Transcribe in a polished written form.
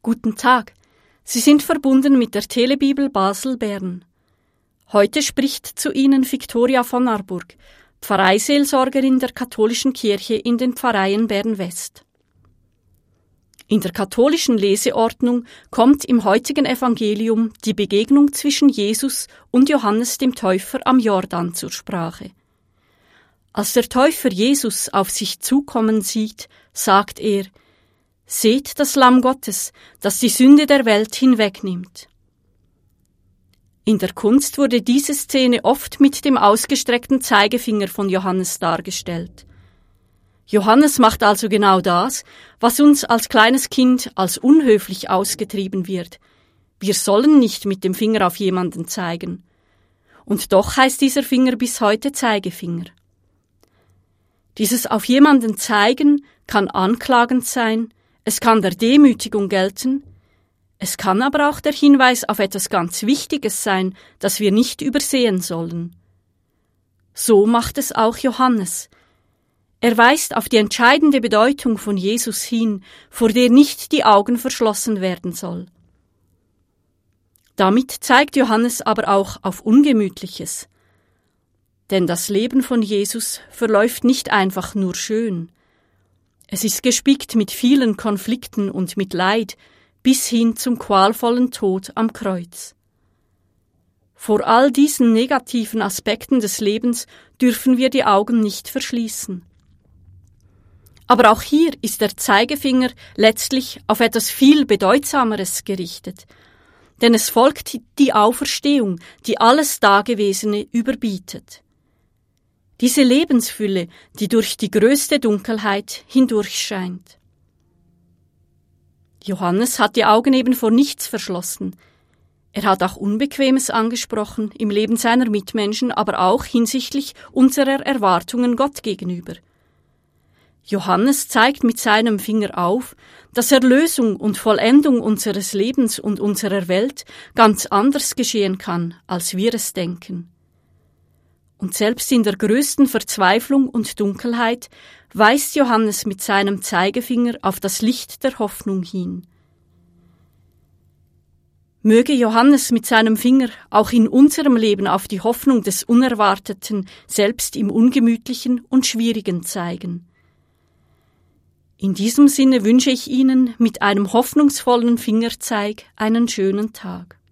Guten Tag, Sie sind verbunden mit der Telebibel Basel-Bern. Heute spricht zu Ihnen Viktoria von Arburg, Pfarreiseelsorgerin der katholischen Kirche in den Pfarreien Bern-West. In der katholischen Leseordnung kommt im heutigen Evangelium die Begegnung zwischen Jesus und Johannes dem Täufer am Jordan zur Sprache. Als der Täufer Jesus auf sich zukommen sieht, sagt er: Seht das Lamm Gottes, das die Sünde der Welt hinwegnimmt. In der Kunst wurde diese Szene oft mit dem ausgestreckten Zeigefinger von Johannes dargestellt. Johannes macht also genau das, was uns als kleines Kind als unhöflich ausgetrieben wird. Wir sollen nicht mit dem Finger auf jemanden zeigen. Und doch heißt dieser Finger bis heute Zeigefinger. Dieses auf jemanden zeigen kann anklagend sein, es kann der Demütigung gelten, es kann aber auch der Hinweis auf etwas ganz Wichtiges sein, das wir nicht übersehen sollen. So macht es auch Johannes. Er weist auf die entscheidende Bedeutung von Jesus hin, vor der nicht die Augen verschlossen werden soll. Damit zeigt Johannes aber auch auf Ungemütliches. Denn das Leben von Jesus verläuft nicht einfach nur schön. Es ist gespickt mit vielen Konflikten und mit Leid, bis hin zum qualvollen Tod am Kreuz. Vor all diesen negativen Aspekten des Lebens dürfen wir die Augen nicht verschließen. Aber auch hier ist der Zeigefinger letztlich auf etwas viel Bedeutsameres gerichtet. Denn es folgt die Auferstehung, die alles Dagewesene überbietet. Diese Lebensfülle, die durch die größte Dunkelheit hindurchscheint. Johannes hat die Augen eben vor nichts verschlossen. Er hat auch Unbequemes angesprochen im Leben seiner Mitmenschen, aber auch hinsichtlich unserer Erwartungen Gott gegenüber. Johannes zeigt mit seinem Finger auf, dass Erlösung und Vollendung unseres Lebens und unserer Welt ganz anders geschehen kann, als wir es denken. Und selbst in der größten Verzweiflung und Dunkelheit weist Johannes mit seinem Zeigefinger auf das Licht der Hoffnung hin. Möge Johannes mit seinem Finger auch in unserem Leben auf die Hoffnung des Unerwarteten, selbst im Ungemütlichen und Schwierigen zeigen. In diesem Sinne wünsche ich Ihnen mit einem hoffnungsvollen Fingerzeig einen schönen Tag.